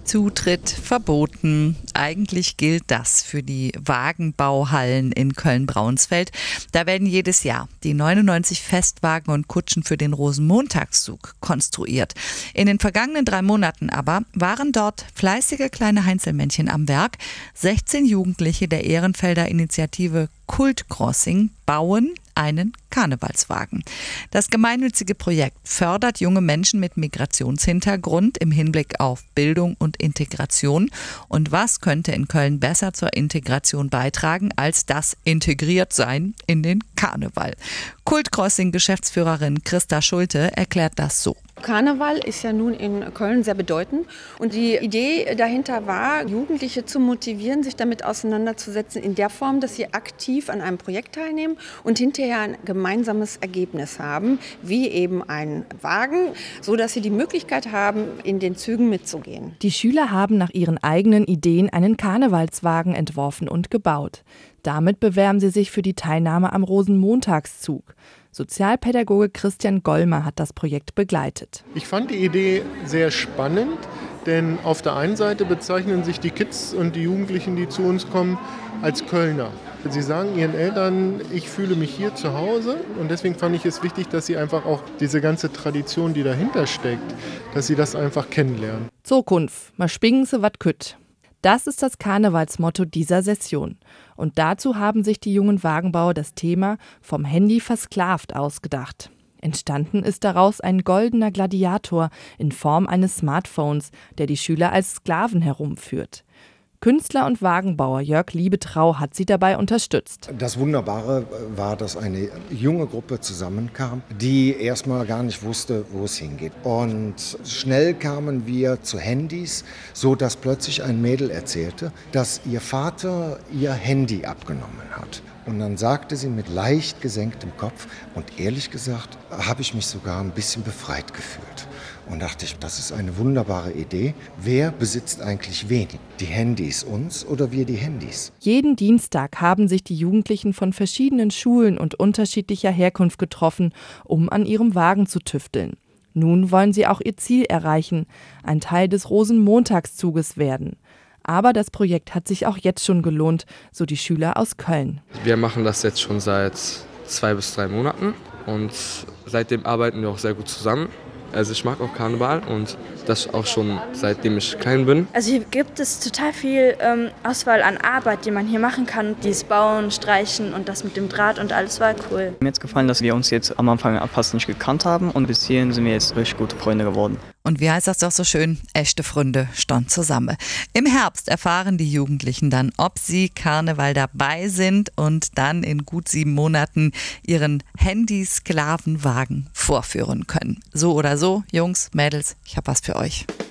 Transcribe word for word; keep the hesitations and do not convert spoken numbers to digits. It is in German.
Zutritt verboten. Eigentlich gilt das für die Wagenbauhallen in Köln-Braunsfeld. Da werden jedes Jahr die neunundneunzig Festwagen und Kutschen für den Rosenmontagszug konstruiert. In den vergangenen drei Monaten aber waren dort fleißige kleine Heinzelmännchen am Werk. sechzehn Jugendliche der Ehrenfelder Initiative Kultcrossing bauen einen Karnevalswagen. Das gemeinnützige Projekt fördert junge Menschen mit Migrationshintergrund im Hinblick auf Bildung und Integration. Und was könnte in Köln besser zur Integration beitragen als das Integriertsein in den Karneval? Kultcrossing-Geschäftsführerin Christa Schulte erklärt das so. Karneval ist ja nun in Köln sehr bedeutend und die Idee dahinter war, Jugendliche zu motivieren, sich damit auseinanderzusetzen in der Form, dass sie aktiv an einem Projekt teilnehmen und hinterher ein gemeinsames Ergebnis haben, wie eben ein Wagen, so dass sie die Möglichkeit haben, in den Zügen mitzugehen. Die Schüler haben nach ihren eigenen Ideen einen Karnevalswagen entworfen und gebaut. Damit bewerben sie sich für die Teilnahme am Rosenmontagszug. Sozialpädagoge Christian Gollmer hat das Projekt begleitet. Ich fand die Idee sehr spannend, denn auf der einen Seite bezeichnen sich die Kids und die Jugendlichen, die zu uns kommen, als Kölner. Sie sagen ihren Eltern, ich fühle mich hier zu Hause, und deswegen fand ich es wichtig, dass sie einfach auch diese ganze Tradition, die dahinter steckt, dass sie das einfach kennenlernen. Zukunft, ma spingen se wat kütt. Das ist das Karnevalsmotto dieser Session. Und dazu haben sich die jungen Wagenbauer das Thema vom Handy versklavt ausgedacht. Entstanden ist daraus ein goldener Gladiator in Form eines Smartphones, der die Schüler als Sklaven herumführt. Künstler und Wagenbauer Jörg Liebetrau hat sie dabei unterstützt. Das Wunderbare war, dass eine junge Gruppe zusammenkam, die erstmal gar nicht wusste, wo es hingeht. Und schnell kamen wir zu Handys, so dass plötzlich ein Mädel erzählte, dass ihr Vater ihr Handy abgenommen hat. Und dann sagte sie mit leicht gesenktem Kopf, und ehrlich gesagt habe ich mich sogar ein bisschen befreit gefühlt. Und dachte ich, das ist eine wunderbare Idee. Wer besitzt eigentlich wen? Die Handys uns oder wir die Handys? Jeden Dienstag haben sich die Jugendlichen von verschiedenen Schulen und unterschiedlicher Herkunft getroffen, um an ihrem Wagen zu tüfteln. Nun wollen sie auch ihr Ziel erreichen, ein Teil des Rosenmontagszuges werden. Aber das Projekt hat sich auch jetzt schon gelohnt, so die Schüler aus Köln. Wir machen das jetzt schon seit zwei bis drei Monaten und seitdem arbeiten wir auch sehr gut zusammen. Also ich mag auch Karneval und das auch schon seitdem ich klein bin. Also hier gibt es total viel ähm, Auswahl an Arbeit, die man hier machen kann. Dieses Bauen, Streichen und das mit dem Draht und alles war cool. Mir hat es gefallen, dass wir uns jetzt am Anfang fast nicht gekannt haben und bis hierhin sind wir jetzt richtig gute Freunde geworden. Und wie heißt das doch so schön? Echte Freunde standen zusammen. Im Herbst erfahren die Jugendlichen dann, ob sie Karneval dabei sind und dann in gut sieben Monaten ihren Handy-Sklavenwagen vorführen können. So oder so, Jungs, Mädels, ich habe was für euch.